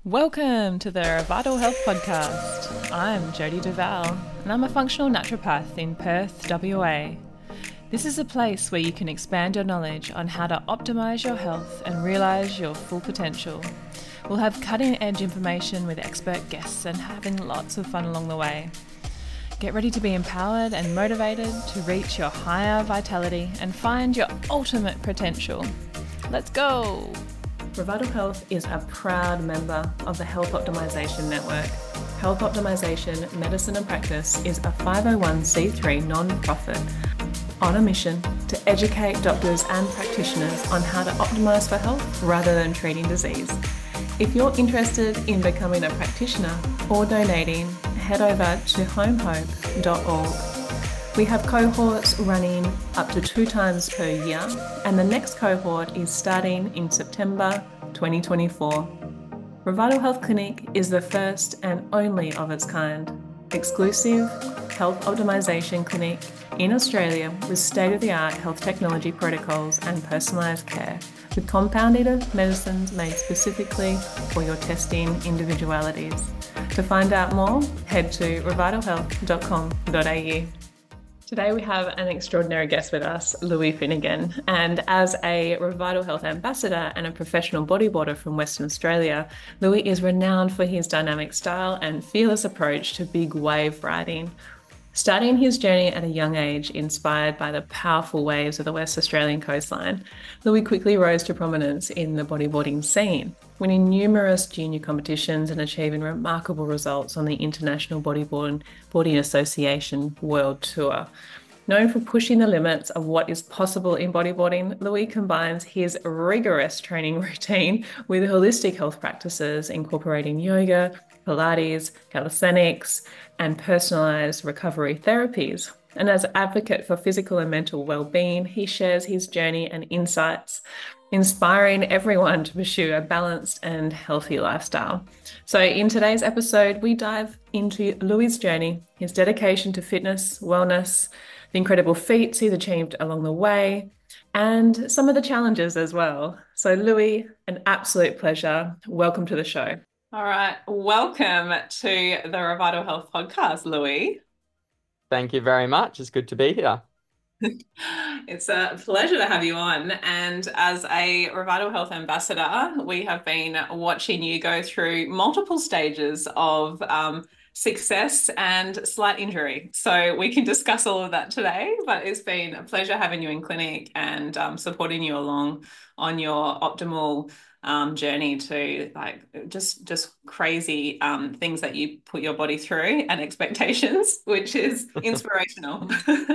Welcome to the Vital Health Podcast. I'm Jodie Duval, and I'm a functional naturopath in Perth, WA. This is a place where you can expand your knowledge on how to optimize your health and realize your full potential. We'll have cutting-edge information with expert guests and having lots of fun along the way. Get ready to be empowered and motivated to reach your higher vitality and find your ultimate potential. Let's go! Revital Health is a proud member of the Health Optimization Network. Health Optimization Medicine and Practice is a 501c3 non-profit on a mission to educate doctors and practitioners on how to optimize for health rather than treating disease. If you're interested in becoming a practitioner or donating, head over to homehope.org. We have cohorts running up to 2 times per year, and the next cohort is starting in September 2024. Revital Health Clinic is the first and only of its kind, exclusive health optimization clinic in Australia with state-of-the-art health technology protocols and personalised care, with compounded medicines made specifically for your testing individualities. To find out more, head to revitalhealth.com.au. Today we have an extraordinary guest with us, Louis Finnegan, and as a Revital Health ambassador and a professional bodyboarder from Western Australia, Louis is renowned for his dynamic style and fearless approach to big wave riding. Starting his journey at a young age, inspired by the powerful waves of the West Australian coastline, Louis quickly rose to prominence in the bodyboarding scene, winning numerous junior competitions and achieving remarkable results on the International Bodyboarding Association World Tour. Known for pushing the limits of what is possible in bodyboarding, Louis combines his rigorous training routine with holistic health practices, incorporating yoga, Pilates, calisthenics, and personalized recovery therapies. And as an advocate for physical and mental well-being, he shares his journey and insights, inspiring everyone to pursue a balanced and healthy lifestyle. So in today's episode, we dive into Louis' journey, his dedication to fitness, wellness, the incredible feats he's achieved along the way, and some of the challenges as well. So Louis, an absolute pleasure. Welcome to the show. All right, welcome to the Revital Health Podcast, Louis. Thank you very much. It's good to be here. It's a pleasure to have you on. And as a Revital Health ambassador, we have been watching you go through multiple stages of success and slight injury. So we can discuss all of that today, but it's been a pleasure having you in clinic and supporting you along on your optimal journey to like just crazy things that you put your body through and expectations, which is inspirational.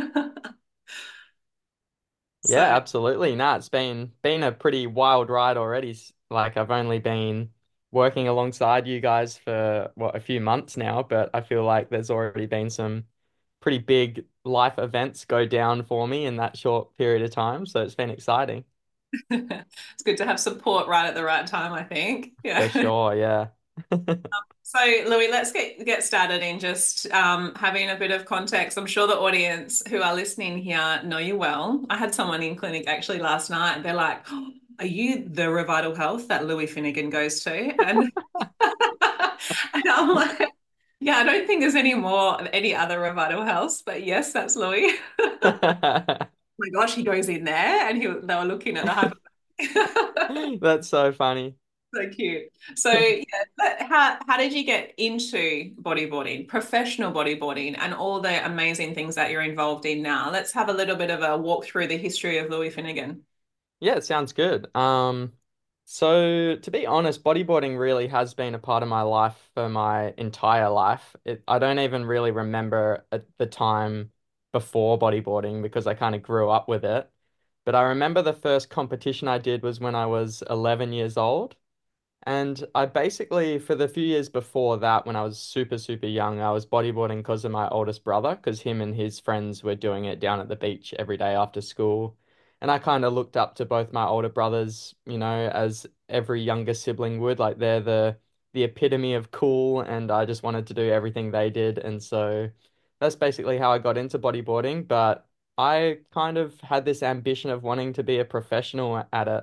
So Yeah, absolutely. No, it's been a pretty wild ride already. Like I've only been working alongside you guys for a few months now, but I feel like there's already been some pretty big life events go down for me in that short period of time. So it's been exciting. it's good to have support right at the right time, I think. For Yeah. sure, yeah. So, Louis, let's get started in just having a bit of context. I'm sure the audience who are listening here know you well. I had someone in clinic actually last night. They're like, oh, "Are you the Revital Health that Louis Finnegan goes to?" And, and I'm like, "Yeah, I don't think there's any other Revital Healths, but yes, that's Louis." Oh my gosh, he goes in there, and they were looking at the hyper. That's so funny. So cute. So yeah, how did you get into bodyboarding, professional bodyboarding, and all the amazing things that you're involved in now? Let's have a little bit of a walk through the history of Louis Finnegan. Yeah, it sounds good. So to be honest, bodyboarding really has been a part of my life for my entire life. I don't even really remember at the time before bodyboarding because I kind of grew up with it. But I remember the first competition I did was when I was 11 years old. And I basically, for the few years before that, when I was super, super young, I was bodyboarding because of my oldest brother, because him and his friends were doing it down at the beach every day after school. And I kind of looked up to both my older brothers, as every younger sibling would. Like they're the epitome of cool, and I just wanted to do everything they did. And so that's basically how I got into bodyboarding. But I kind of had this ambition of wanting to be a professional at it.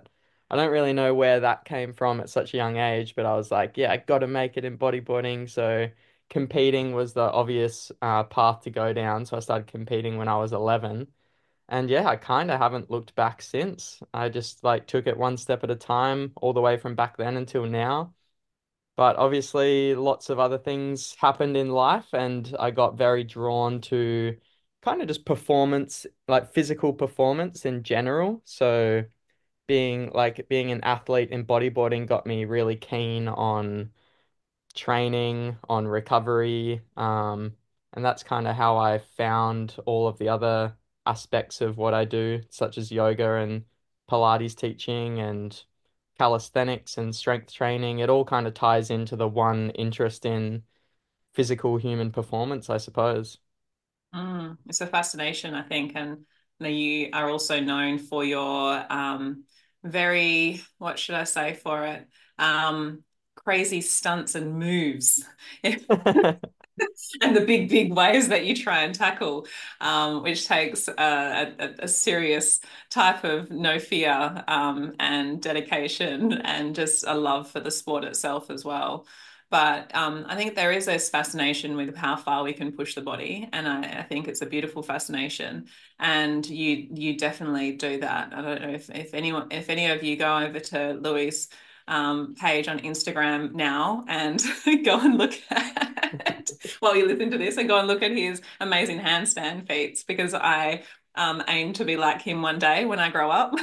I don't really know where that came from at such a young age, but I was like, yeah, I got to make it in bodyboarding. So competing was the obvious path to go down. So I started competing when I was 11. And yeah, I kind of haven't looked back since. I just like took it one step at a time, all the way from back then until now. But obviously, lots of other things happened in life, and I got very drawn to kind of just performance, like physical performance in general. So being an athlete in bodyboarding got me really keen on training, on recovery. And that's kind of how I found all of the other aspects of what I do, such as yoga and Pilates teaching and calisthenics and strength training. It all kind of ties into the one interest in physical human performance, I suppose. It's a fascination, I think, and you are also known for your very, what should I say for it? Crazy stunts and moves. And the big waves that you try and tackle, which takes a serious type of no fear and dedication and just a love for the sport itself as well. But I think there is this fascination with how far we can push the body, and I think it's a beautiful fascination. And you definitely do that. I don't know if any of you go over to Louis' page on Instagram now and go and look at while you listen to this and go and look at his amazing handstand feats because I aim to be like him one day when I grow up.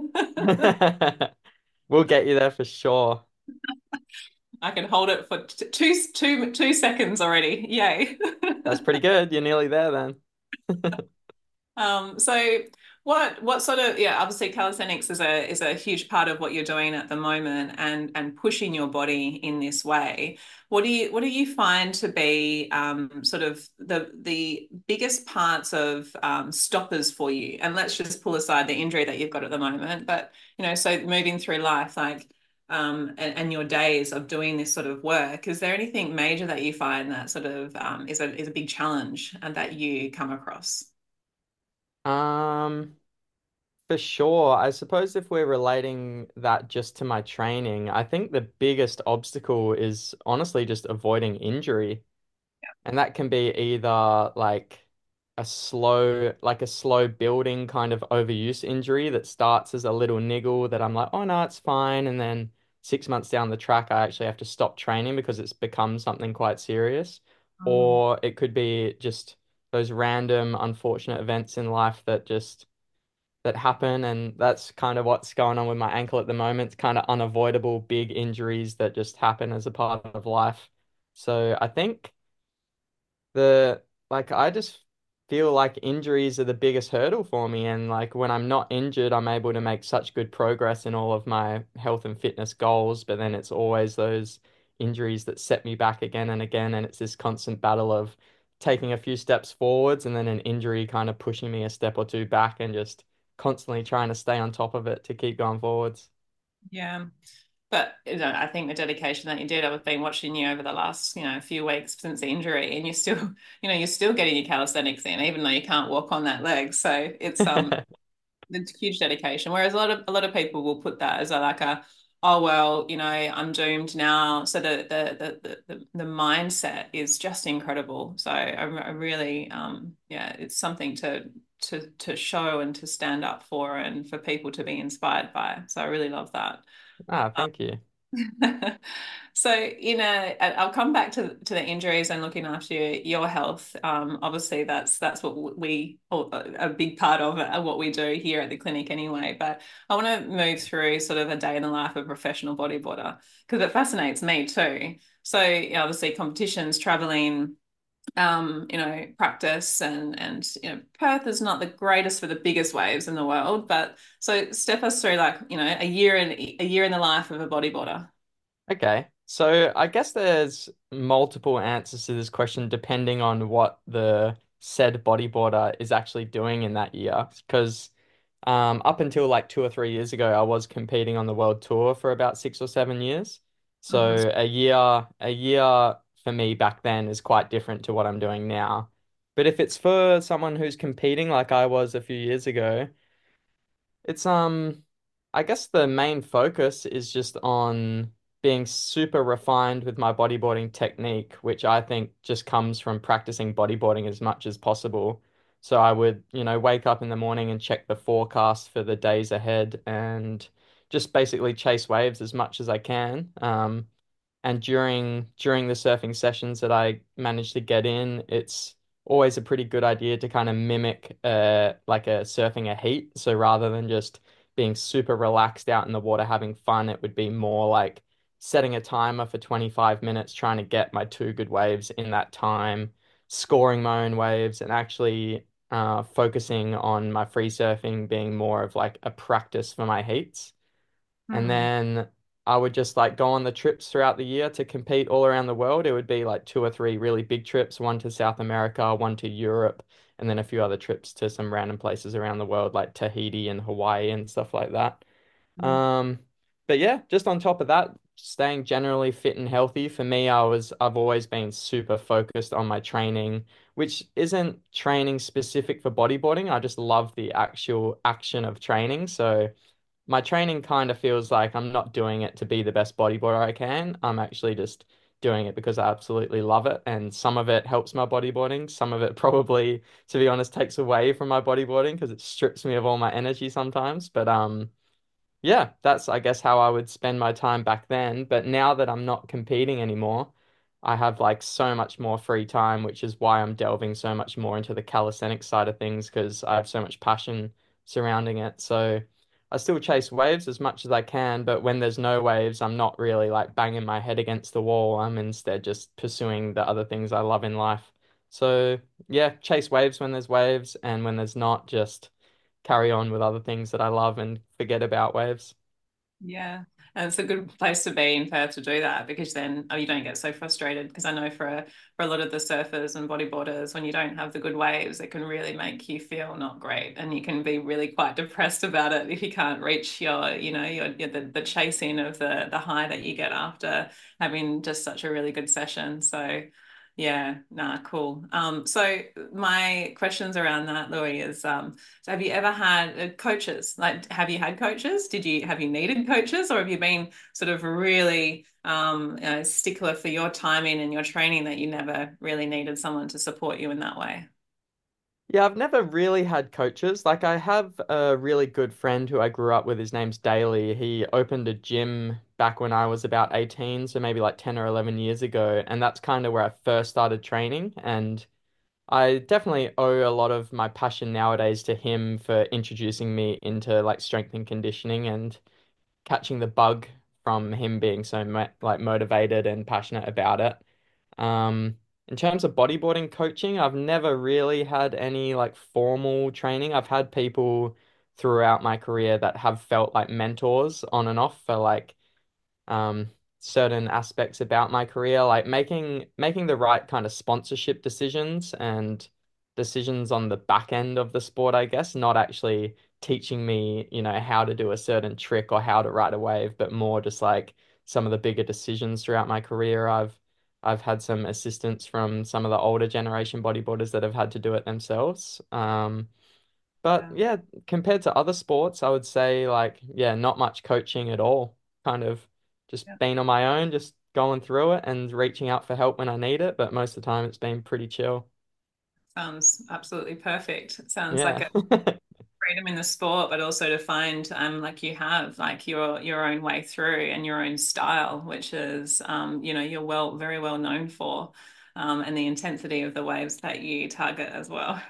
We'll get you there for sure. I can hold it for 2 seconds already. Yay. That's pretty good. You're nearly there then. So what sort of, yeah, obviously calisthenics is a huge part of what you're doing at the moment and pushing your body in this way. What do you find to be sort of the biggest parts of stoppers for you? And let's just pull aside the injury that you've got at the moment, but so moving through life, like and your days of doing this sort of work, is there anything major that you find that sort of is a big challenge and that you come across? Um, For sure. I suppose if we're relating that just to my training, I think the biggest obstacle is honestly just avoiding injury. And that can be either like like a slow building kind of overuse injury that starts as a little niggle that I'm like, oh no, it's fine. And then 6 months down the track, I actually have to stop training because it's become something quite serious. Mm. Or it could be just those random unfortunate events in life that happen, and that's kind of what's going on with my ankle at the moment. It's kind of unavoidable big injuries that just happen as a part of life. So I think the I just feel like injuries are the biggest hurdle for me, and like when I'm not injured, I'm able to make such good progress in all of my health and fitness goals, but then it's always those injuries that set me back again and again, and it's this constant battle of taking a few steps forwards and then an injury kind of pushing me a step or two back and just constantly trying to stay on top of it to keep going forwards. Yeah. But I think the dedication that you did, I've been watching you over the last, few weeks since the injury, and you're still, you're still getting your calisthenics in, even though you can't walk on that leg. So it's huge dedication. Whereas a lot of people will put that as oh well, I'm doomed now. So the mindset is just incredible. So I really, yeah, it's something to show and to stand up for, and for people to be inspired by. So I really love that. Thank you. So, I'll come back to the injuries and looking after your health. Obviously, that's what a big part of what we do here at the clinic anyway. But I want to move through sort of a day in the life of a professional bodybuilder because it fascinates me too. So, obviously, competitions, traveling, practice and Perth is not the greatest for the biggest waves in the world, but so step us through like, a year in the life of a bodyboarder. Okay. So I guess there's multiple answers to this question depending on what the said bodyboarder is actually doing in that year. Because up until like 2 or 3 years ago, I was competing on the world tour for about 6 or 7 years. Mhm. So a year for me back then is quite different to what I'm doing now. But if it's for someone who's competing like I was a few years ago, it's I guess the main focus is just on being super refined with my bodyboarding technique, which I think just comes from practicing bodyboarding as much as possible. So I would, wake up in the morning and check the forecast for the days ahead and just basically chase waves as much as I can. And during the surfing sessions that I manage to get in, it's always a pretty good idea to kind of mimic like a surfing a heat. So rather than just being super relaxed out in the water having fun, it would be more like setting a timer for 25 minutes, trying to get my two good waves in that time, scoring my own waves, and actually focusing on my free surfing being more of like a practice for my heats. And Hmm. then I would just like go on the trips throughout the year to compete all around the world. It would be like two or three really big trips, one to South America, one to Europe, and then a few other trips to some random places around the world like Tahiti and Hawaii and stuff like that. Um, but yeah, just on top of that, staying generally fit and healthy. For me, I've always been super focused on my training, which isn't training specific for bodyboarding. I just love the actual action of training. So my training kind of feels like I'm not doing it to be the best bodyboarder I can. I'm actually just doing it because I absolutely love it. And some of it helps my bodyboarding. Some of it probably, to be honest, takes away from my bodyboarding because it strips me of all my energy sometimes. But yeah, that's I guess how I would spend my time back then. But now that I'm not competing anymore, I have like so much more free time, which is why I'm delving so much more into the calisthenics side of things because I have so much passion surrounding it. So I still chase waves as much as I can, but when there's no waves, I'm not really like banging my head against the wall. I'm instead just pursuing the other things I love in life. So yeah, chase waves when there's waves, and when there's not, just carry on with other things that I love and forget about waves. Yeah. And it's a good place to be in Perth to do that because then you don't get so frustrated. Because I know for a lot of the surfers and bodyboarders, when you don't have the good waves, it can really make you feel not great, and you can be really quite depressed about it if you can't reach the chasing of the high that you get after having just such a really good session. So yeah, nah, cool. So my questions around that, Louis, is so have you ever had coaches? Like, have you had coaches? Have you needed coaches, or have you been sort of really stickler for your timing and your training that you never really needed someone to support you in that way? Yeah, I've never really had coaches. Like, I have a really good friend who I grew up with. His name's Daly. He opened a gym back when I was about 18, so maybe like 10 or 11 years ago. And that's kind of where I first started training. And I definitely owe a lot of my passion nowadays to him for introducing me into like strength and conditioning and catching the bug from him being so like motivated and passionate about it. Um, in terms of bodyboarding coaching, I've never really had any like formal training. I've had people throughout my career that have felt like mentors on and off for like um, certain aspects about my career, like making the right kind of sponsorship decisions and decisions on the back end of the sport, I guess, not actually teaching me, how to do a certain trick or how to ride a wave, but more just like some of the bigger decisions throughout my career. I've had some assistance from some of the older generation bodyboarders that have had to do it themselves. But Yeah. yeah, compared to other sports, I would say like, yeah, not much coaching at all. Kind of just Yeah. being on my own, just going through it and reaching out for help when I need it. But most of the time it's been pretty chill. Sounds absolutely perfect. It sounds like Yeah. a freedom in the sport, but also to find like you have like your own way through and your own style, which is you're very well known for, and the intensity of the waves that you target as well.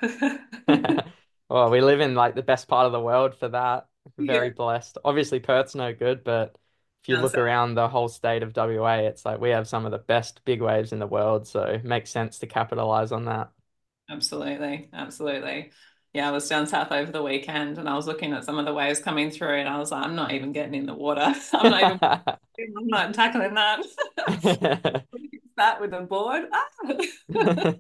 Well, we live in like the best part of the world for that. Very Yeah. blessed. Obviously, Perth's no good, but if you No, look so around the whole state of WA, it's like we have some of the best big waves in the world, so it makes sense to capitalize on that. absolutely, absolutely. Yeah, I was down south over the weekend and I was looking at some of the waves coming through and I was like, I'm not even getting in the water. I'm not tackling that. That with a board. Ah.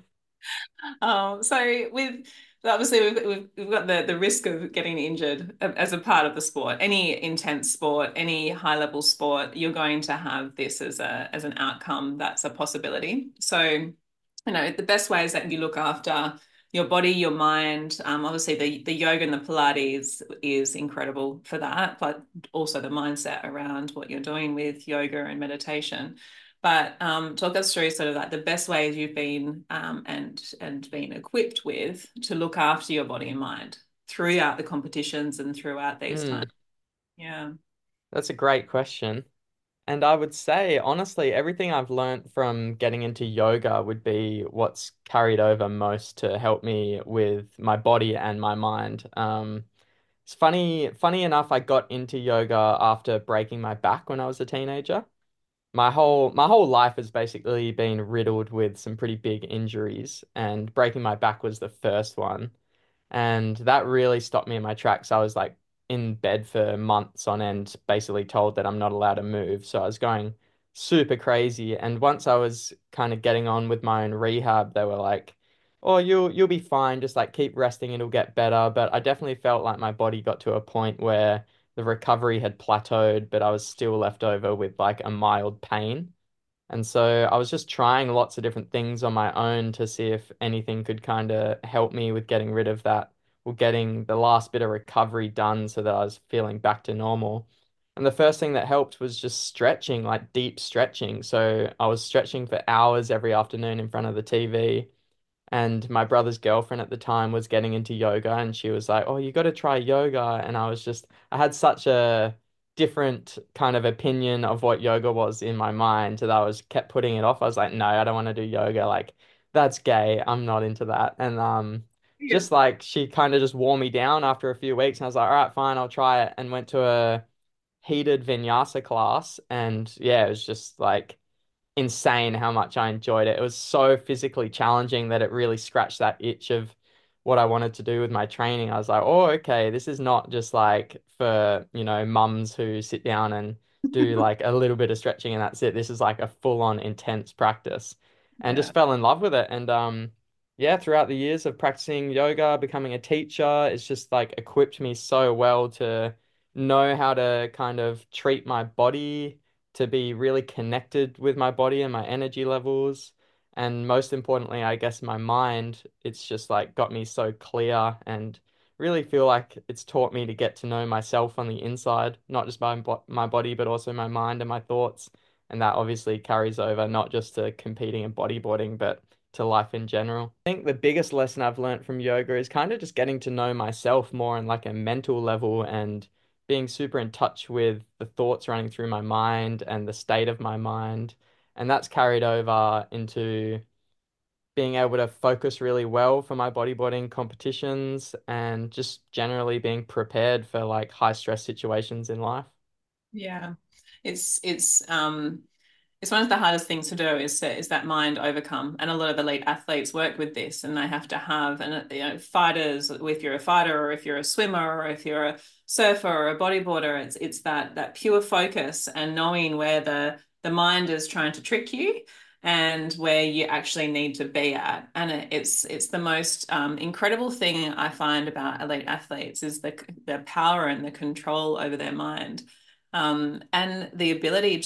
So with obviously we've got the risk of getting injured as a part of the sport. Any intense sport, any high level sport, you're going to have this as an outcome that's a possibility. So, the best ways that you look after your body, your mind. Obviously, the yoga and the Pilates is incredible for that, but also the mindset around what you're doing with yoga and meditation. But talk us through sort of like the best ways you've been and been equipped with to look after your body and mind throughout the competitions and throughout these times. Mm, Yeah. that's a great question. And I would say, honestly, everything I've learned from getting into yoga would be what's carried over most to help me with my body and my mind. It's funny enough, I got into yoga after breaking my back when I was a teenager. My whole life has basically been riddled with some pretty big injuries, and breaking my back was the first one. And that really stopped me in my tracks. I was like in bed for months on end, basically told that I'm not allowed to move. So I was going super crazy. And once I was kind of getting on with my own rehab, they were like, "Oh, you'll be fine. Just like keep resting, it'll get better." But I definitely felt like my body got to a point where the recovery had plateaued, but I was still left over with like a mild pain. And so I was just trying lots of different things on my own to see if anything could kind of help me with getting rid of that or getting the last bit of recovery done so that I was feeling back to normal. And the first thing that helped was just stretching, like deep stretching. So I was stretching for hours every afternoon in front of the TV. And my brother's girlfriend at the time was getting into yoga, and she was like, "Oh, you got to try yoga." And I had such a different kind of opinion of what yoga was in my mind that I was kept putting it off. I was like, "No, I don't want to do yoga. Like, that's gay. I'm not into that." And Yeah. just like she kind of just wore me down after a few weeks, and I was like, "All right, fine, I'll try it." And went to a heated vinyasa class, and yeah, it was just like insane how much I enjoyed it. It was so physically challenging that it really scratched that itch of what I wanted to do with my training. I was like, oh, okay, this is not just like for, mums who sit down and do like a little bit of stretching and that's it. This is like a full-on intense practice and Yeah. just fell in love with it. And yeah, throughout the years of practicing yoga, becoming a teacher, it's just like equipped me so well to know how to kind of treat my body, to be really connected with my body and my energy levels. And most importantly, I guess my mind, it's just like got me so clear and really feel like it's taught me to get to know myself on the inside, not just my body, but also my mind and my thoughts. And that obviously carries over not just to competing in bodyboarding, but to life in general. I think the biggest lesson I've learned from yoga is kind of just getting to know myself more on like a mental level and being super in touch with the thoughts running through my mind and the state of my mind. And that's carried over into being able to focus really well for my bodyboarding competitions and just generally being prepared for like high stress situations in life. Yeah. It's it's um it's one of the hardest things to do is that mind overcome. And a lot of elite athletes work with this, and they have to have, and fighters, if you're a fighter or if you're a swimmer or if you're a surfer or a bodyboarder, it's that pure focus and knowing where the mind is trying to trick you and where you actually need to be at. And it's the most incredible thing I find about elite athletes is the power and the control over their mind, and the ability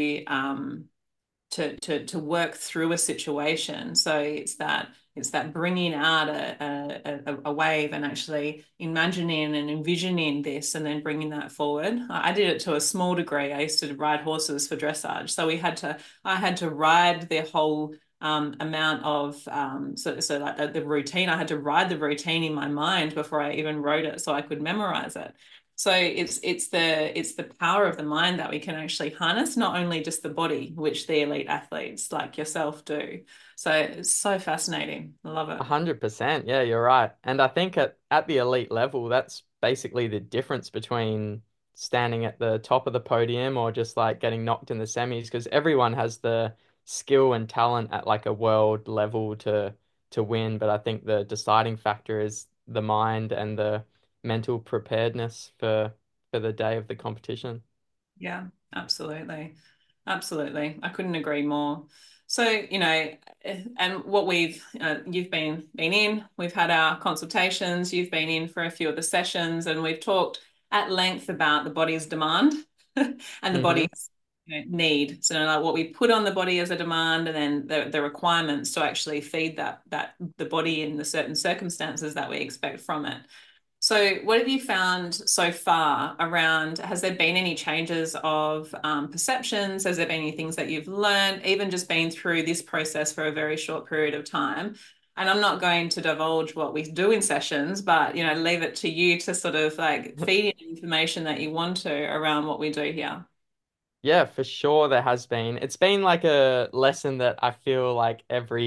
to work through a situation. So it's that bringing out a wave and actually imagining and envisioning this and then bringing that forward. I did it to a small degree. I used to ride horses for dressage, so I had to ride the whole amount of so like the routine. I had to ride the routine in my mind before I even wrote it, so I could memorize it. So it's the power of the mind that we can actually harness, not only just the body, which the elite athletes like yourself do. So it's so fascinating. I love it. 100%. Yeah, you're right. And I think at the elite level, that's basically the difference between standing at the top of the podium or just like getting knocked in the semis, because everyone has the skill and talent at like a world level to win. But I think the deciding factor is the mind and the mental preparedness for the day of the competition. Yeah, absolutely. Absolutely. I couldn't agree more. So, and what you've been in, we've had our consultations, you've been in for a few of the sessions, and we've talked at length about the body's demand and the Hmm. body's need. So like what we put on the body as a demand, and then the requirements to actually feed that the body in the certain circumstances that we expect from it. So, what have you found so far around? Has there been any changes of perceptions? Has there been any things that you've learned, even just been through this process for a very short period of time? And I'm not going to divulge what we do in sessions, but leave it to you to sort of like feed in information that you want to around what we do here. Yeah, for sure there has been. It's been like a lesson that I feel like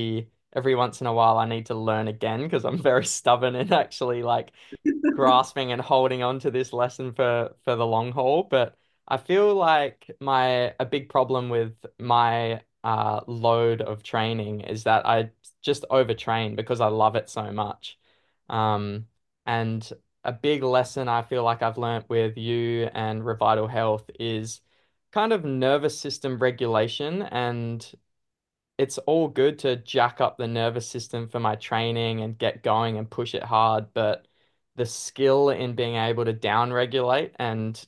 every once in a while I need to learn again because I'm very stubborn in actually like grasping and holding on to this lesson for the long haul. But I feel like my a big problem with my load of training is that I just overtrain because I love it so much. Um, and a big lesson I feel like I've learnt with you and Revital Health is kind of nervous system regulation, and it's all good to jack up the nervous system for my training and get going and push it hard, but the skill in being able to down regulate and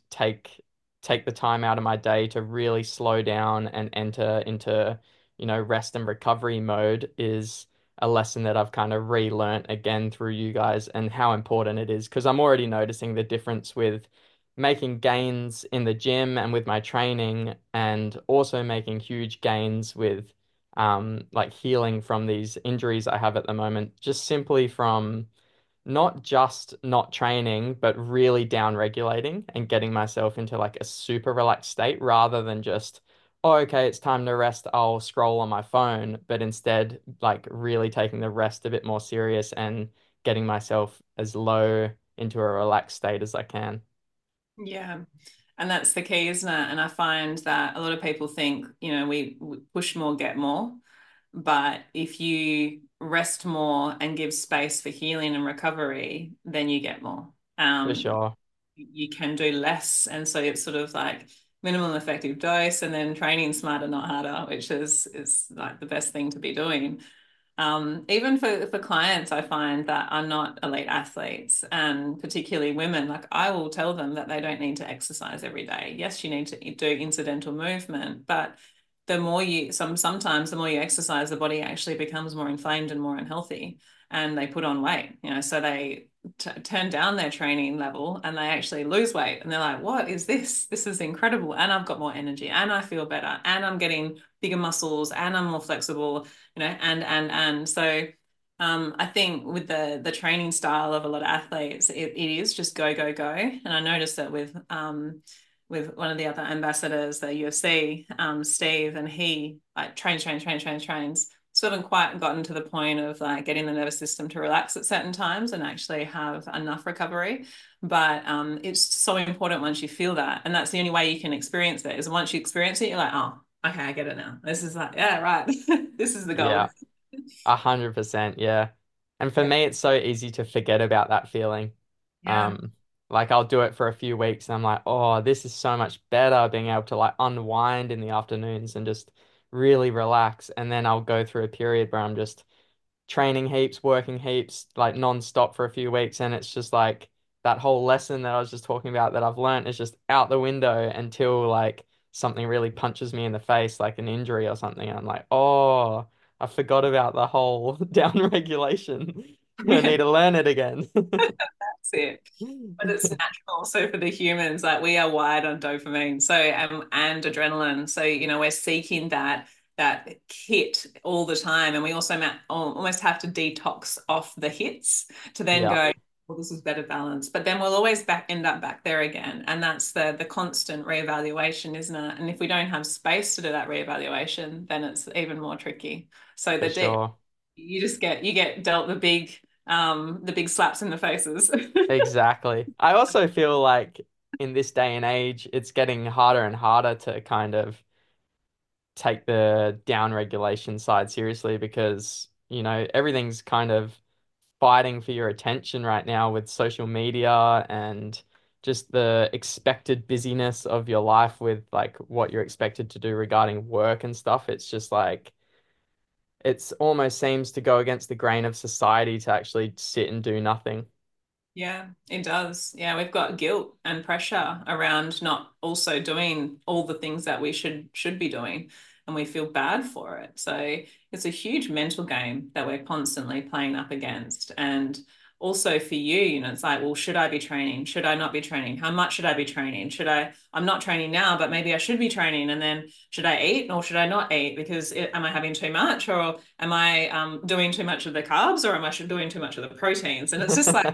take the time out of my day to really slow down and enter into, rest and recovery mode is a lesson that I've kind of relearnt again through you guys and how important it is because I'm already noticing the difference with making gains in the gym and with my training and also making huge gains with like healing from these injuries I have at the moment, just simply from not just not training, but really down regulating and getting myself into like a super relaxed state rather than just, oh, okay, it's time to rest, I'll scroll on my phone, but instead like really taking the rest a bit more serious and getting myself as low into a relaxed state as I can. Yeah. And that's the key, isn't it? And I find that a lot of people think, we push more, get more. But if you rest more and give space for healing and recovery, then you get more. For Um, sure. you can do less. And so it's sort of like minimum effective dose and then training smarter, not harder, which is like the best thing to be doing. Even for clients, I find that are not elite athletes and particularly women, like I will tell them that they don't need to exercise every day. Yes, you need to do incidental movement, but the more sometimes the more you exercise, the body actually becomes more inflamed and more unhealthy, and they put on weight. So they turn down their training level and they actually lose weight, and they're like, "What is this? This is incredible!" And I've got more energy, and I feel better, and I'm getting bigger muscles, and I'm more flexible, and so I think with the training style of a lot of athletes, it is just go, go, go. And I noticed that with one of the other ambassadors, the UFC, Steve, and he like trains. Still haven't quite gotten to the point of like getting the nervous system to relax at certain times and actually have enough recovery. But it's so important once you feel that. And that's the only way you can experience it is once you experience it, you're like, oh, okay, I get it now. This is like, yeah, right. This is the goal. Yeah. 100%, yeah. And for Yeah. me, it's so easy to forget about that feeling. Yeah. Um, like I'll do it for a few weeks and I'm like, oh, this is so much better being able to like unwind in the afternoons and just really relax. And then I'll go through a period where I'm just training heaps, working heaps, like non-stop for a few weeks, and it's just like that whole lesson that I was just talking about that I've learned is just out the window until like something really punches me in the face, like an injury or something. And I'm like, oh, I forgot about the whole down regulation. I Yeah. need to learn it again. That's it. But it's natural. So for the humans, like we are wired on dopamine, so and adrenaline. So we're seeking that hit all the time, and we also almost have to detox off the hits to then Yeah, go, well, this is better balance. But then we'll always end up back there again, and that's the constant reevaluation, isn't it? And if we don't have space to do that reevaluation, then it's even more tricky. So for sure. you get dealt the big slaps in the faces. Exactly. I also feel like in this day and age, it's getting harder and harder to kind of take the down regulation side seriously because, everything's kind of fighting for your attention right now with social media and just the expected busyness of your life with like what you're expected to do regarding work and stuff. It's just like it's almost seems to go against the grain of society to actually sit and do nothing. Yeah, it does. Yeah, we've got guilt and pressure around not also doing all the things that we should be doing, and we feel bad for it. So it's a huge mental game that we're constantly playing up against. And also for you, it's like, well, should I be training? Should I not be training? How much should I be training? I'm not training now, but maybe I should be training. And then should I eat or should I not eat? Because am I having too much, or am I doing too much of the carbs, or am I doing too much of the proteins? And it's just like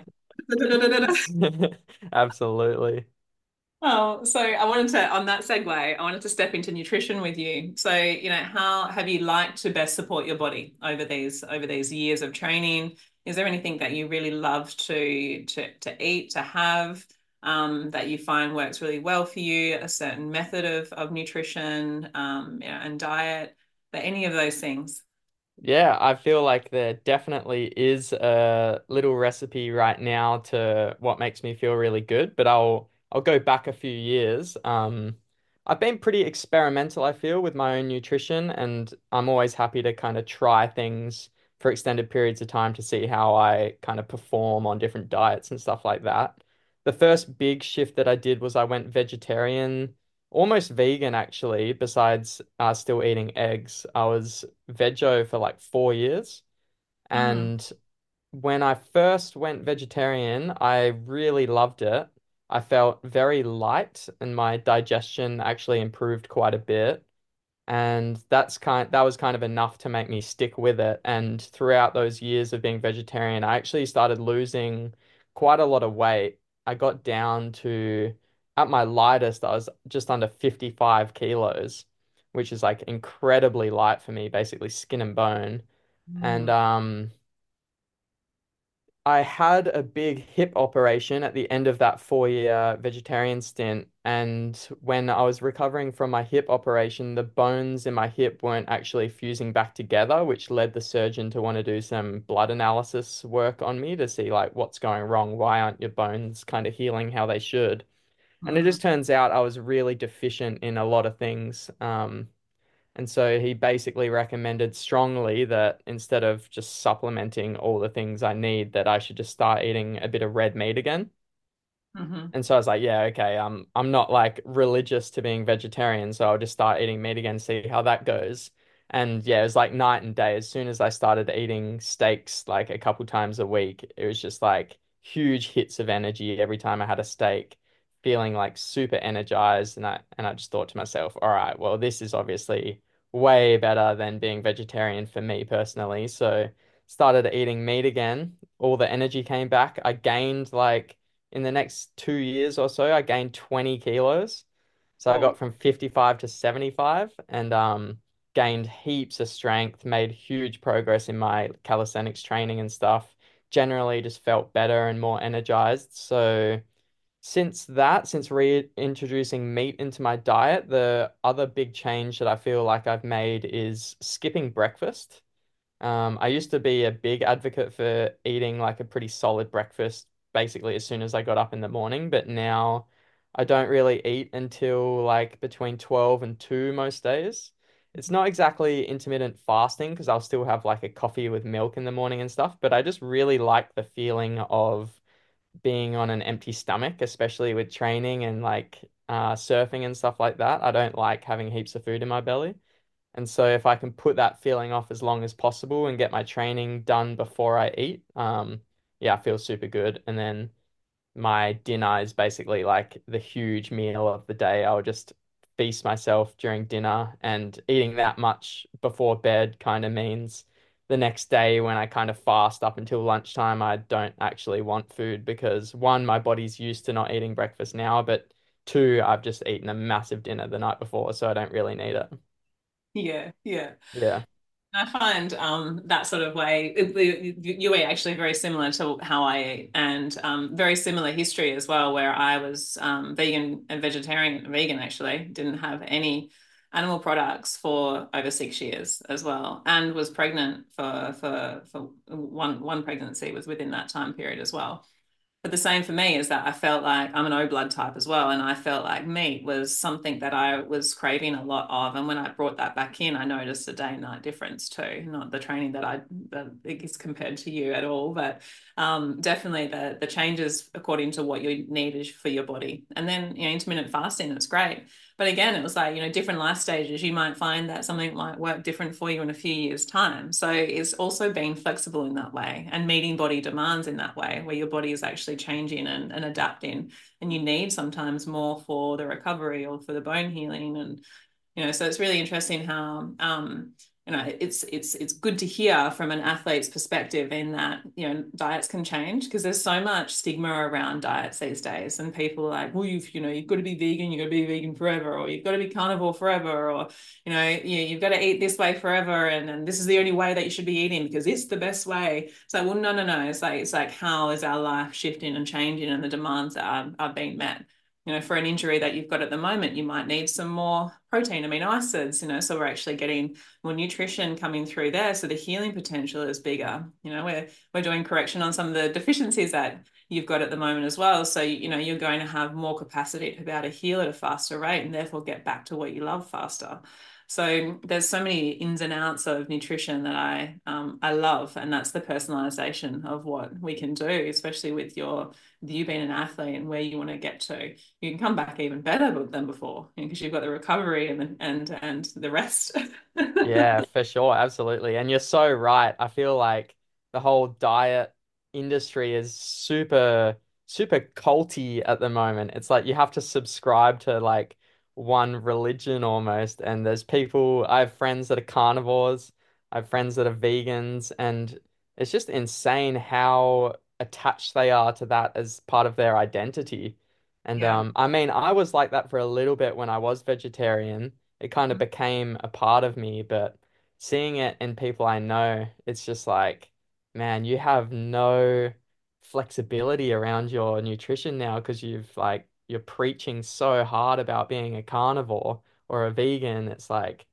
Absolutely. Oh, so I wanted to, on that segue, I wanted to step into nutrition with you. So, how have you liked to best support your body over these years of training? Is there anything that you really love to eat, to have, that you find works really well for you? A certain method of nutrition, and diet, but any of those things? Yeah, I feel like there definitely is a little recipe right now to what makes me feel really good, but I'll go back a few years. I've been pretty experimental, I feel, with my own nutrition, and I'm always happy to kind of try things for extended periods of time to see how I kind of perform on different diets and stuff like that. The first big shift that I did was I went vegetarian, almost vegan actually, besides still eating eggs. I was veggie for like 4 years. Mm, And when I first went vegetarian, I really loved it. I felt very light and my digestion actually improved quite a bit. And that was kind of enough to make me stick with it. And throughout those years of being vegetarian, I actually started losing quite a lot of weight. I got down to, at my lightest, I was just under 55 kilos, which is like incredibly light for me, basically skin and bone. And mm, I had a big hip operation at the end of that 4 year vegetarian stint. And when I was recovering from my hip operation, the bones in my hip weren't actually fusing back together, which led the surgeon to want to do some blood analysis work on me to see like what's going wrong. Why aren't your bones kind of healing how they should? And it mm, just turns out I was really deficient in a lot of things. And so he basically recommended strongly that instead of just supplementing all the things I need, that I should just start eating a bit of red meat again. mhm. And so I was like, yeah, okay, I'm not like religious to being vegetarian, so I'll just start eating meat again, see how that goes. And yeah, it was like night and day. As soon as I started eating steaks like a couple times a week, it was just like huge hits of energy every time I had a steak, feeling like super energized. And I just thought to myself, all right, well, this is obviously way better than being vegetarian for me personally. So started eating meat again. All the energy came back. I gained like in the next 2 years or so, I gained 20 kilos. So I got Oh, from 55 to 75 and gained heaps of strength, made huge progress in my calisthenics training and stuff. Generally just felt better and more energized. So since reintroducing meat into my diet, the other big change that I feel like I've made is skipping breakfast. I used to be a big advocate for eating like a pretty solid breakfast basically as soon as I got up in the morning, but now I don't really eat until like between 12 and 2 most days. It's not exactly intermittent fasting because I'll still have like a coffee with milk in the morning and stuff, but I just really like the feeling of being on an empty stomach, especially with training and like surfing and stuff like that. I don't like having heaps of food in my belly. And so if I can put that feeling off as long as possible and get my training done before I eat, yeah, I feel super good. And then my dinner is basically like the huge meal of the day. I'll just feast myself during dinner, and eating that much before bed kind of means the next day when I kind of fast up until lunchtime, I don't actually want food because one, my body's used to not eating breakfast now, but two, I've just eaten a massive dinner the night before, so I don't really need it. yeah, yeah. Yeah. I find that sort of way, you eat actually very similar to how I eat, and very similar history as well, where I was vegan and vegetarian, vegan actually, didn't have any animal products for over 6 years as well, and was pregnant for one pregnancy was within that time period as well. But the same for me is that I felt like I'm an O blood type as well. And I felt like meat was something that I was craving a lot of. And when I brought that back in, I noticed a day and night difference too. Not the training that is compared to you at all, but definitely the changes according to what you need is for your body. And then, intermittent fasting, it's great. But again, it was like, different life stages. You might find that something might work different for you in a few years' time. So it's also being flexible in that way and meeting body demands in that way, where your body is actually changing and adapting. And you need sometimes more for the recovery or for the bone healing. And so it's really interesting how it's good to hear from an athlete's perspective in that diets can change, because there's so much stigma around diets these days, and people are like, well, you've got to be vegan, you've got to be vegan forever, or you've got to be carnivore forever, or you've got to eat this way forever, and this is the only way that you should be eating because it's the best way. So, well, no, no, no, it's like how is our life shifting and changing, and the demands are being met. For an injury that you've got at the moment, you might need some more protein, amino acids, so we're actually getting more nutrition coming through there. So the healing potential is bigger. We're doing correction on some of the deficiencies that you've got at the moment as well. So, you're going to have more capacity to be able to heal at a faster rate and therefore get back to what you love faster. So there's so many ins and outs of nutrition that I love, and that's the personalization of what we can do, especially with you being an athlete and where you want to get to. You can come back even better than before because you've got the recovery and the rest. Yeah, for sure, absolutely. And you're so right. I feel like the whole diet industry is super culty at the moment. It's like you have to subscribe to like one religion almost. And there's people, I have friends that are carnivores, I have friends that are vegans, and it's just insane how attached they are to that as part of their identity. And Yeah. I mean, I was like that for a little bit when I was vegetarian. It kind of became a part of me, but seeing it in people I know, it's just like, man, you have no flexibility around your nutrition now because you're preaching so hard about being a carnivore or a vegan. It's like,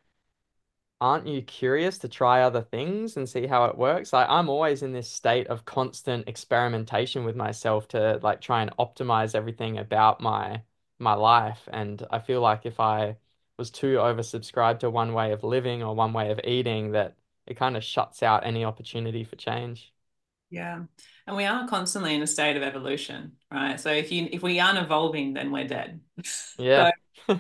aren't you curious to try other things and see how it works? Like I'm always in this state of constant experimentation with myself to like try and optimize everything about my life. And I feel like if I was too oversubscribed to one way of living or one way of eating, that it kind of shuts out any opportunity for change. Yeah. And we are constantly in a state of evolution, right? So if we aren't evolving, then we're dead. So Yeah.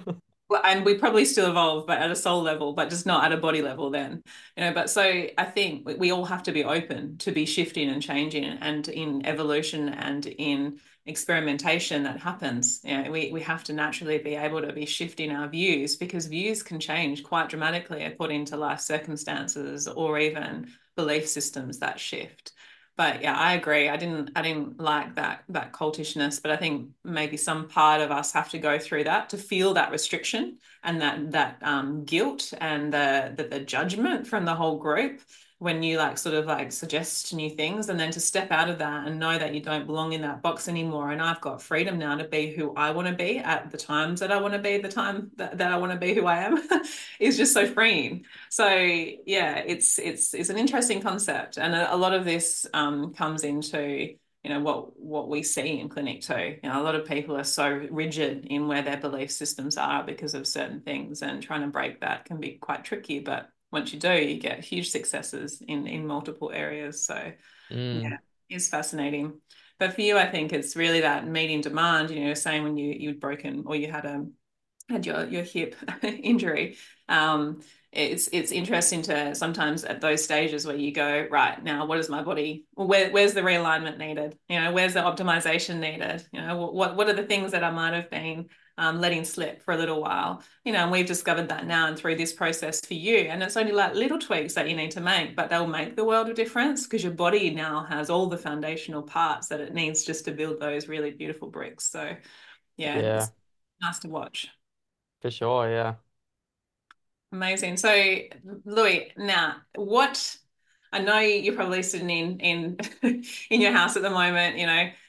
and we probably still evolve, but at a soul level, but just not at a body level then. But so I think we all have to be open to be shifting and changing, and in evolution and in experimentation that happens. We have to naturally be able to be shifting our views, because views can change quite dramatically according to life circumstances or even belief systems that shift. But yeah, I agree. I didn't like that cultishness, but I think maybe some part of us have to go through that to feel that restriction and that guilt and the judgment from the whole group when you like sort of like suggest new things, and then to step out of that and know that you don't belong in that box anymore. And I've got freedom now to be who I want to be at the times that I want to be, the time that I want to be who I am is just so freeing. So yeah, it's an interesting concept, and a lot of this comes into what we see in clinic too. A lot of people are so rigid in where their belief systems are because of certain things, and trying to break that can be quite tricky. But once you do, you get huge successes in multiple areas. So Mm, yeah, it's fascinating. But for you, I think it's really that meeting demand. Saying when you'd broken or you had your hip injury. It's interesting to sometimes at those stages where you go, right now, what is my body? Where's the realignment needed? Where's the optimization needed? What are the things that I might have been letting slip for a little while? And we've discovered that now and through this process for you. And it's only like little tweaks that you need to make, but they'll make the world of difference, because your body now has all the foundational parts that it needs just to build those really beautiful bricks. So yeah, yeah, it's nice to watch. for sure. Yeah. Amazing. So, Louis, now what I know you're probably sitting in in your house at the moment,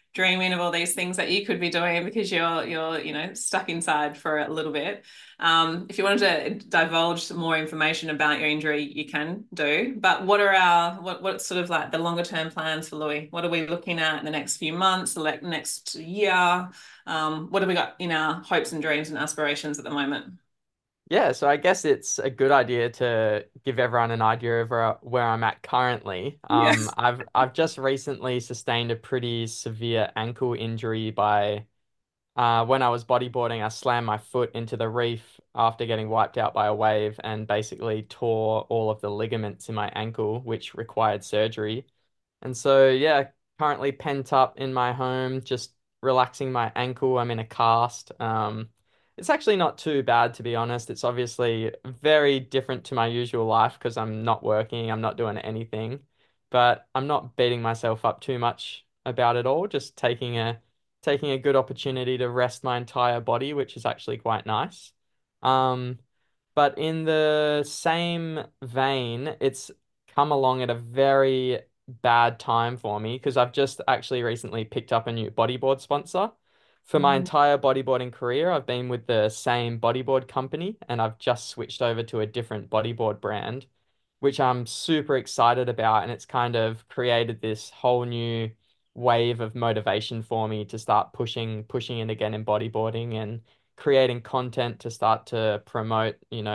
dreaming of all these things that you could be doing because you're stuck inside for a little bit. If you wanted to divulge more information about your injury, you can do. But what's sort of like the longer term plans for Louis? What are we looking at in the next few months, the next year? What have we got in our hopes and dreams and aspirations at the moment? Yeah, so I guess it's a good idea to give everyone an idea of where I'm at currently. Yes. I've just recently sustained a pretty severe ankle injury by when I was bodyboarding, I slammed my foot into the reef after getting wiped out by a wave and basically tore all of the ligaments in my ankle, which required surgery. And so, yeah, currently pent up in my home, just relaxing my ankle. I'm in a cast. It's actually not too bad, to be honest. It's obviously very different to my usual life because I'm not working, I'm not doing anything, but I'm not beating myself up too much about it all, just taking a good opportunity to rest my entire body, which is actually quite nice. Um, but in the same vein, it's come along at a very bad time for me because I've just actually recently picked up a new bodyboard sponsor. For my Mm. entire bodyboarding career, I've been with the same bodyboard company and I've just switched over to a different bodyboard brand, which I'm super excited about. And it's kind of created this whole new wave of motivation for me to start pushing it again in bodyboarding and creating content to start to promote,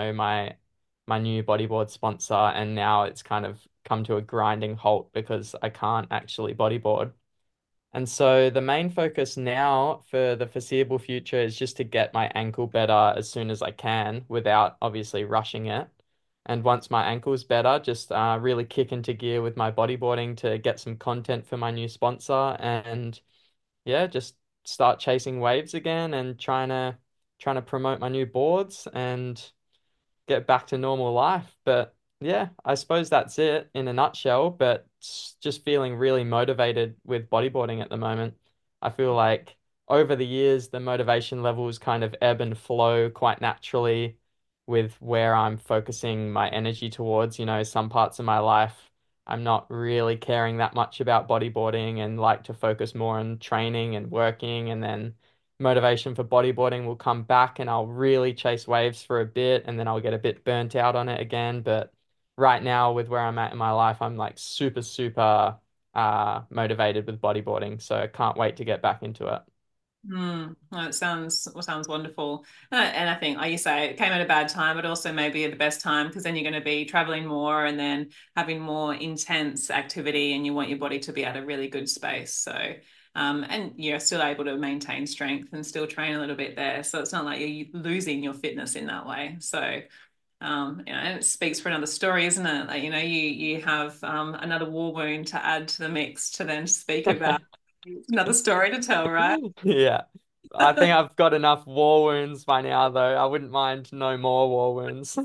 my new bodyboard sponsor. And now it's kind of come to a grinding halt because I can't actually bodyboard. And so the main focus now for the foreseeable future is just to get my ankle better as soon as I can without obviously rushing it. And once my ankle's better, just really kick into gear with my bodyboarding to get some content for my new sponsor and yeah, just start chasing waves again and trying to promote my new boards and get back to normal life. But yeah, I suppose that's it in a nutshell. But just feeling really motivated with bodyboarding at the moment. I feel like over the years, the motivation levels kind of ebb and flow quite naturally with where I'm focusing my energy towards. Some parts of my life, I'm not really caring that much about bodyboarding and like to focus more on training and working. And then motivation for bodyboarding will come back and I'll really chase waves for a bit and then I'll get a bit burnt out on it again. But right now, with where I'm at in my life, I'm like super, super motivated with bodyboarding. So I can't wait to get back into it. Well, it sounds wonderful, and I think, like you say, it came at a bad time, but also maybe at the best time because then you're going to be traveling more and then having more intense activity, and you want your body to be at a really good space. So, and you're still able to maintain strength and still train a little bit there. So it's not like you're losing your fitness in that way. So, and it speaks for another story, isn't it? Like, you have another war wound to add to the mix to then speak about another story to tell, right? Yeah. I think I've got enough war wounds by now, though. I wouldn't mind no more war wounds.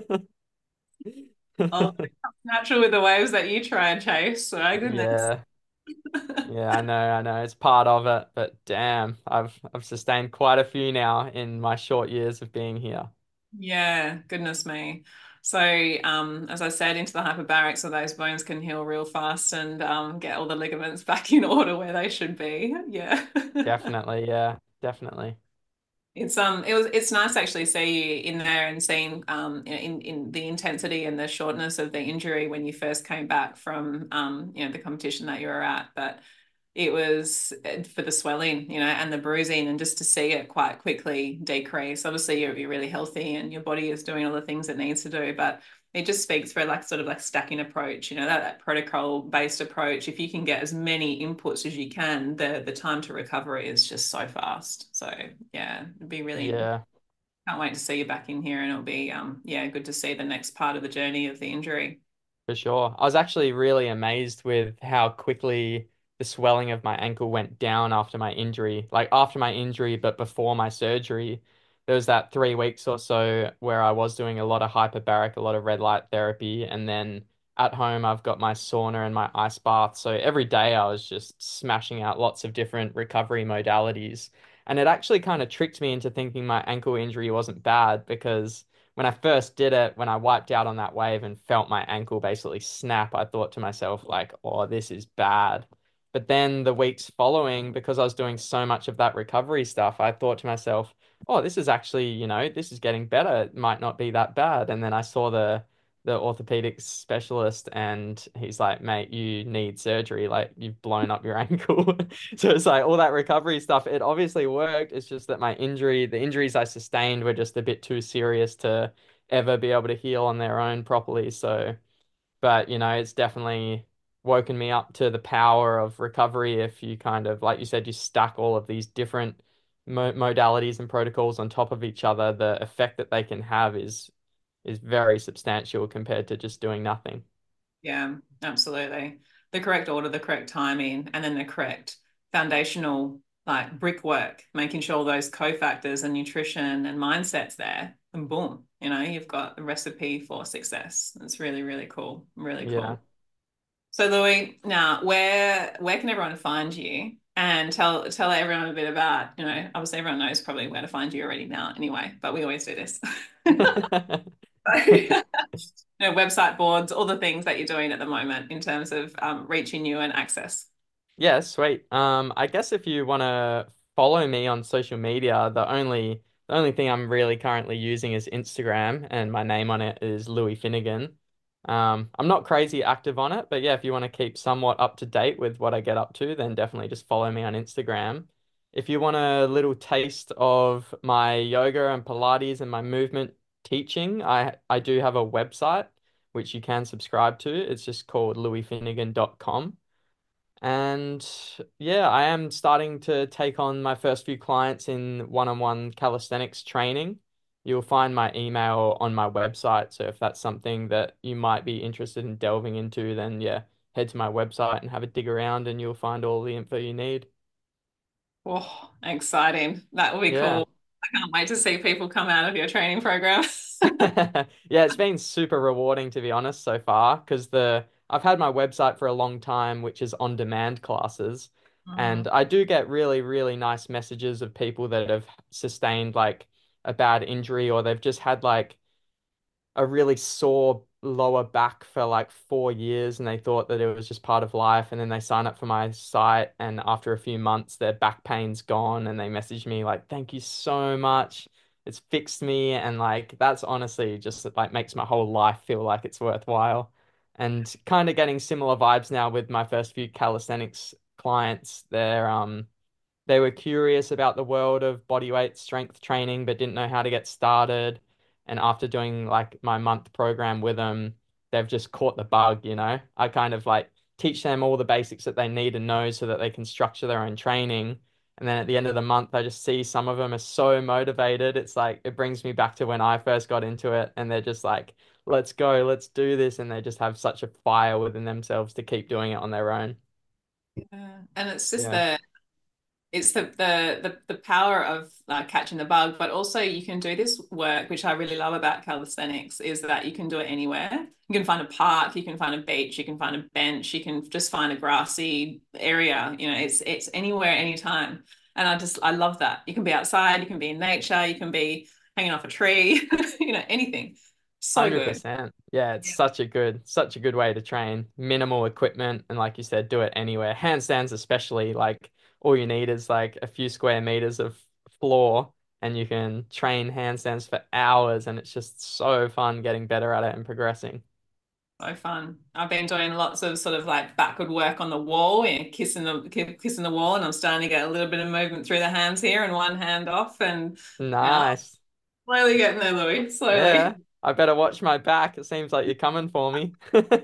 Oh, it's natural with the waves that you try and chase. So, my goodness. Yeah. Yeah, I know. It's part of it, but damn, I've sustained quite a few now in my short years of being here. Yeah, goodness me. So, as I said, into the hyperbaric, so those bones can heal real fast and get all the ligaments back in order where they should be. Yeah. Definitely, yeah, definitely. It's nice to actually see you in there and seeing in the intensity and the shortness of the injury when you first came back from the competition that you were at. But it was for the swelling, and the bruising, and just to see it quite quickly decrease. Obviously, you're really healthy and your body is doing all the things it needs to do, but it just speaks for like sort of like stacking approach, that protocol based approach. If you can get as many inputs as you can, the time to recovery is just so fast. So yeah, it'd be really Yeah. can't wait to see you back in here, and it'll be yeah, good to see the next part of the journey of the injury. For sure. I was actually really amazed with how quickly the swelling of my ankle went down after my injury. Like after my injury, but before my surgery, there was that 3 weeks or so where I was doing a lot of hyperbaric, a lot of red light therapy, and then at home I've got my sauna and my ice bath. So every day I was just smashing out lots of different recovery modalities. And it actually kind of tricked me into thinking my ankle injury wasn't bad because when I first did it, when I wiped out on that wave and felt my ankle basically snap, I thought to myself, like, oh, this is bad. But then the weeks following, because I was doing so much of that recovery stuff, I thought to myself, oh, this is actually, this is getting better. It might not be that bad. And then I saw the orthopedic specialist and he's like, mate, you need surgery. Like you've blown up your ankle. So it's like all that recovery stuff, it obviously worked. It's just that the injuries I sustained were just a bit too serious to ever be able to heal on their own properly. So, but it's definitely woken me up to the power of recovery if you kind of, like you said, you stack all of these different modalities and protocols on top of each other, the effect that they can have is very substantial compared to just doing nothing. Yeah, absolutely. The correct order, the correct timing, and then the correct foundational like brickwork, making sure those cofactors and nutrition and mindsets there, and boom, you've got a recipe for success. It's really, really cool. Really Yeah. cool. So Louis, now where can everyone find you? And tell everyone a bit about, obviously everyone knows probably where to find you already now anyway, but we always do this. Website boards, all the things that you're doing at the moment in terms of reaching you and access. Yeah, sweet. I guess if you want to follow me on social media, the only thing I'm really currently using is Instagram, and my name on it is Louis Finnegan. I'm not crazy active on it, but yeah, if you want to keep somewhat up to date with what I get up to, then definitely just follow me on Instagram. If you want a little taste of my yoga and Pilates and my movement teaching, I do have a website which you can subscribe to. It's just called louisfinnegan.com. And yeah, I am starting to take on my first few clients in one-on-one calisthenics training. You'll find my email on my website. So if that's something that you might be interested in delving into, then yeah, head to my website and have a dig around and you'll find all the info you need. Oh, exciting. That will be Yeah. cool. I can't wait to see people come out of your training program. Yeah, it's been super rewarding to be honest so far because the I've had my website for a long time, which is on-demand classes, and Mm. I do get really, really nice messages of people that have sustained like a bad injury or they've just had like a really sore lower back for like 4 years and they thought that it was just part of life. And then they sign up for my site, and after a few months, their back pain's gone. And they message me like, thank you so much. It's fixed me. And like, that's honestly just like makes my whole life feel like it's worthwhile. And kind of getting similar vibes now with my first few calisthenics clients. They were curious about the world of bodyweight strength training, but didn't know how to get started. And after doing like my month program with them, they've just caught the bug. I kind of like teach them all the basics that they need to know so that they can structure their own training. And then at the end of the month, I just see some of them are so motivated. It's like it brings me back to when I first got into it, and they're just like, let's go, let's do this. And they just have such a fire within themselves to keep doing it on their own. Yeah. And it's just Yeah. the power of catching the bug, but also you can do this work, which I really love about calisthenics, is that you can do it anywhere. You can find a park, you can find a beach, you can find a bench, you can just find a grassy area. It's anywhere, anytime. And I love that. You can be outside, you can be in nature, you can be hanging off a tree, anything. So good. 100%. Yeah, it's such a good way to train. Minimal equipment, and like you said, do it anywhere. Handstands especially, like all you need is like a few square meters of floor and you can train handstands for hours and it's just so fun getting better at it and progressing. So fun. I've been doing lots of sort of like backward work on the wall and kissing the wall, and I'm starting to get a little bit of movement through the hands here and one hand off, and yeah, Nice. slowly getting there, Louis. Yeah. Slowly. I better watch my back. It seems like you're coming for me.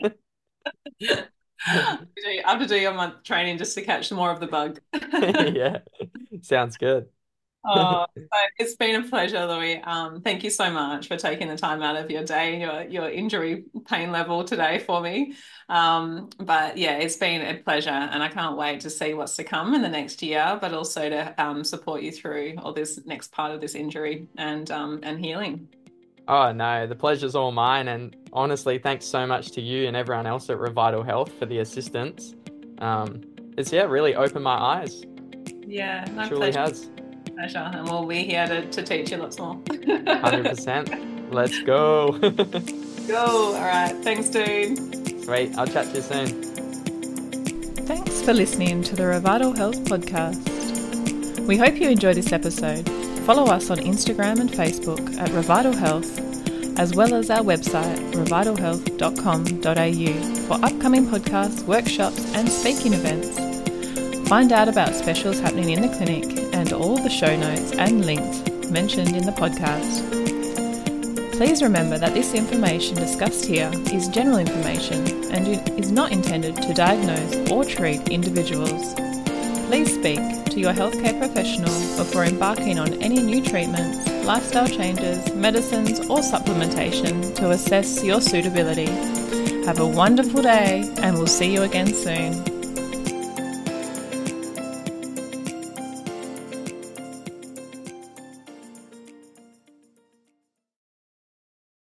I have to do your month training just to catch more of the bug. Yeah. Sounds good. Oh, it's been a pleasure, Louis. Thank you so much for taking the time out of your day and your injury pain level today for me. But yeah, it's been a pleasure, and I can't wait to see what's to come in the next year, but also to support you through all this next part of this injury and healing. Oh no, the pleasure's all mine. And honestly, thanks so much to you and everyone else at Revital Health for the assistance. Um, it's yeah, really opened my eyes. Yeah, my Truly pleasure. has. Pleasure. And we'll be here to teach you lots more. 100%. Let's go. Cool. All right. Thanks, dude. Sweet. I'll chat to you soon. Thanks for listening to the Revital Health Podcast. We hope you enjoy this episode. Follow us on Instagram and Facebook at Revital Health, as well as our website, revitalhealth.com.au, for upcoming podcasts, workshops and speaking events. Find out about specials happening in the clinic and all the show notes and links mentioned in the podcast. Please remember that this information discussed here is general information and is not intended to diagnose or treat individuals. Please speak to your healthcare professional before embarking on any new treatments, lifestyle changes, medicines or supplementation to assess your suitability. Have a wonderful day and we'll see you again soon.